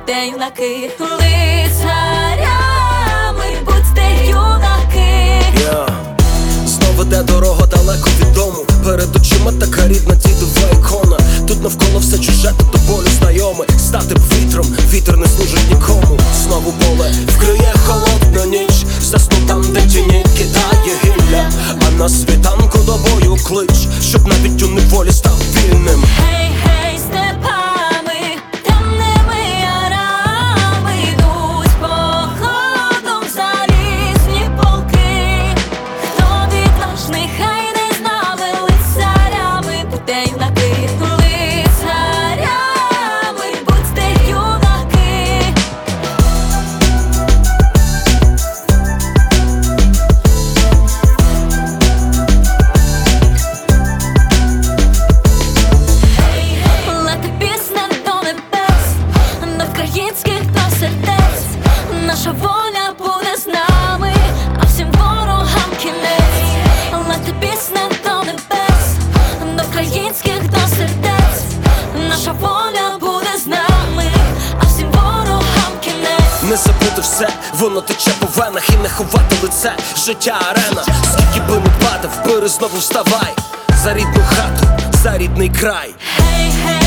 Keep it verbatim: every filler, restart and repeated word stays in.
будьте юнаки, лицарями, будьте юнаки. yeah. Знову йде дорога далеко від дому. Перед очима така рідна дідова ікона. Тут навколо все чуже, та до болю знайоме. Стати б вітром, вітер не служить нікому. Знову поле вкриє холодна ніч. Засну там, де тіні кидає гілля. А на світанку до бою клич, щоб навіть у неволі став вільним. Гей, гей, степами, темними ярами йдуть походом залізні полки. Хто відважний, хай не з нами, лицарями, будьте юнаки, лицарями, будьте юнаки. Лети пісня до небес, до українських до сердець. Наша воля буде з нами, а всім ворогам кінець. Лети пісня до небес, до українських до сердець. Наша воля буде з нами, а всім ворогам кінець. Не забути все, воно тече по венах. І не ховати лице, життя арена. Скільки би не падав, бери знову вставай. За рідну хату, за рідний край. Гей, гей,